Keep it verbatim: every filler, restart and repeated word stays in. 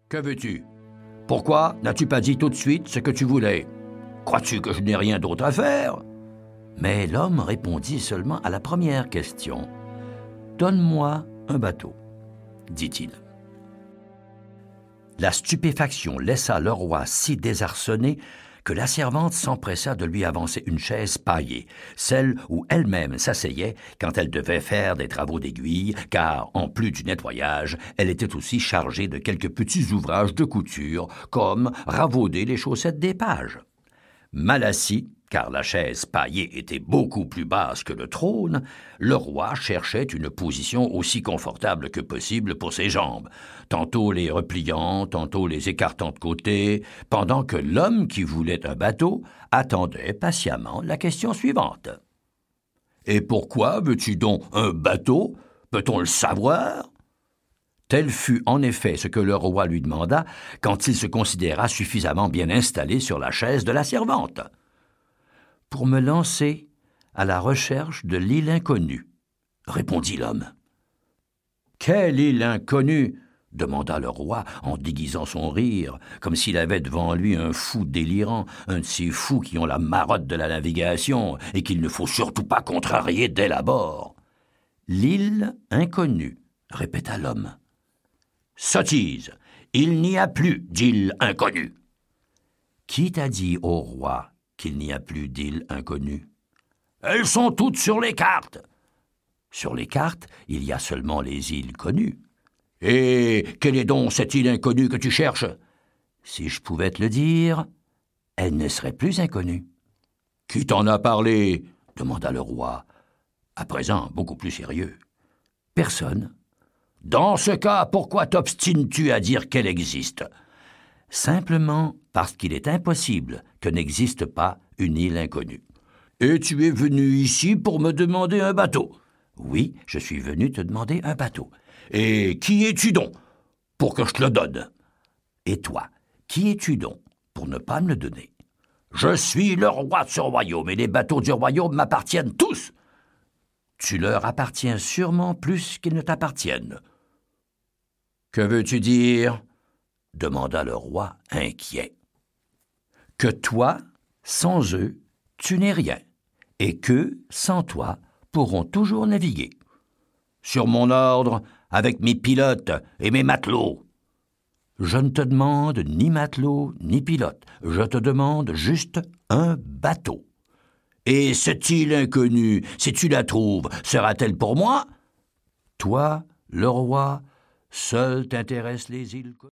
Que veux-tu? Pourquoi n'as-tu pas dit tout de suite ce que tu voulais? Crois-tu que je n'ai rien d'autre à faire? Mais l'homme répondit seulement à la première question. « Donne-moi un bateau, dit-il. » La stupéfaction laissa le roi si désarçonné que la servante s'empressa de lui avancer une chaise paillée, celle où elle-même s'asseyait quand elle devait faire des travaux d'aiguille, car, en plus du nettoyage, elle était aussi chargée de quelques petits ouvrages de couture, comme ravauder les chaussettes des pages. Mal assis, car la chaise paillée était beaucoup plus basse que le trône, le roi cherchait une position aussi confortable que possible pour ses jambes, tantôt les repliant, tantôt les écartant de côté, pendant que l'homme qui voulait un bateau attendait patiemment la question suivante. « Et pourquoi veux-tu donc un bateau? Peut-on le savoir? » Tel fut en effet ce que le roi lui demanda quand il se considéra suffisamment bien installé sur la chaise de la servante. « Pour me lancer à la recherche de l'île inconnue, » répondit l'homme. « Quelle île inconnue? » demanda le roi en déguisant son rire, comme s'il avait devant lui un fou délirant, un de ces fous qui ont la marotte de la navigation et qu'il ne faut surtout pas contrarier dès l'abord. « L'île inconnue, » répéta l'homme. « Sottise! Il n'y a plus d'île inconnue. » « Qui t'a dit au roi qu'il n'y a plus d'îles inconnues? »« Elles sont toutes sur les cartes. »« Sur les cartes, il y a seulement les îles connues. »« Et quelle est donc cette île inconnue que tu cherches? »« Si je pouvais te le dire, elle ne serait plus inconnue. »« Qui t'en a parlé? » demanda le roi, à présent beaucoup plus sérieux. « Personne. »« Dans ce cas, pourquoi t'obstines-tu à dire qu'elle existe? » Simplement parce qu'il est impossible que n'existe pas une île inconnue. « Et tu es venu ici pour me demander un bateau? »« Oui, je suis venu te demander un bateau. »« Et qui es-tu donc pour que je te le donne? »« Et toi, qui es-tu donc pour ne pas me le donner? »« Je suis le roi de ce royaume et les bateaux du royaume m'appartiennent tous. »« Tu leur appartiens sûrement plus qu'ils ne t'appartiennent. »« Que veux-tu dire? » demanda le roi inquiet. « Que toi, sans eux, tu n'es rien, et qu'eux, sans toi, pourront toujours naviguer. Sur mon ordre, avec mes pilotes et mes matelots. »« Je ne te demande ni matelot ni pilote, je te demande juste un bateau. »« Et cette île inconnue, si tu la trouves, sera-t-elle pour moi? »« Toi, le roi, seul t'intéressent les îles connues. »